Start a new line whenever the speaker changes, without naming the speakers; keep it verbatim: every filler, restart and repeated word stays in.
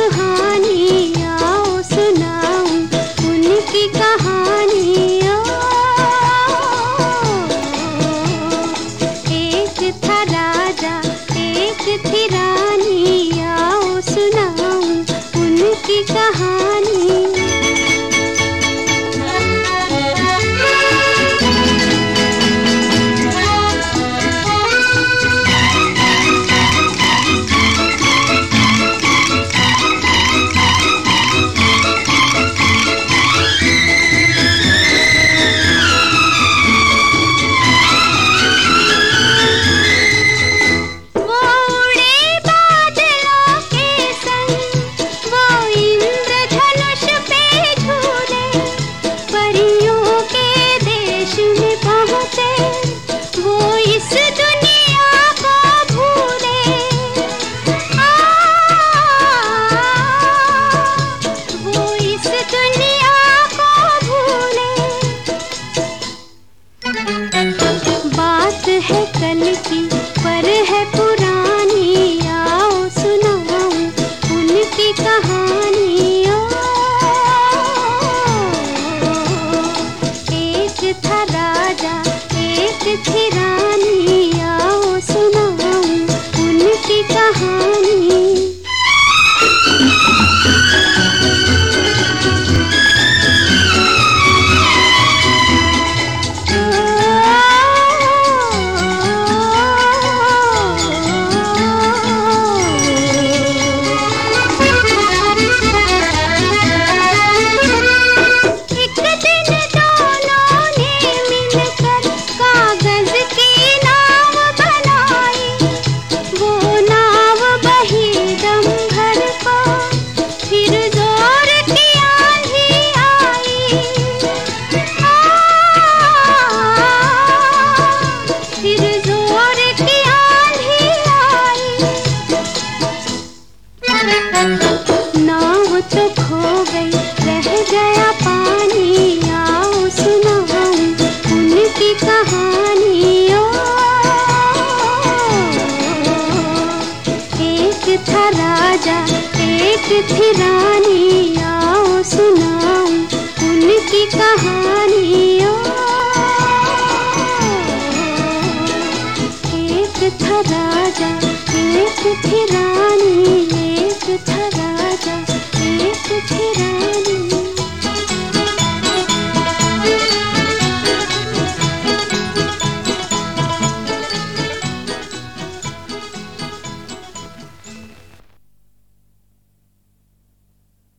सुहानी, आओ सुनाऊं उनकी कहानी। एक था राजा, एक थी रानी, आओ सुनाऊं उनकी कहानी। बात है कल की पर है पुरानी, आओ सुनाऊं उनकी कहानी। एक था राजा, एक थी रानी, आओ सुनाऊं उनकी कहानी। नाव तो खो गई, रह गया पानी, आओ सुनाऊं उनकी कहानी। ओ, एक था राजा, एक थी रानी,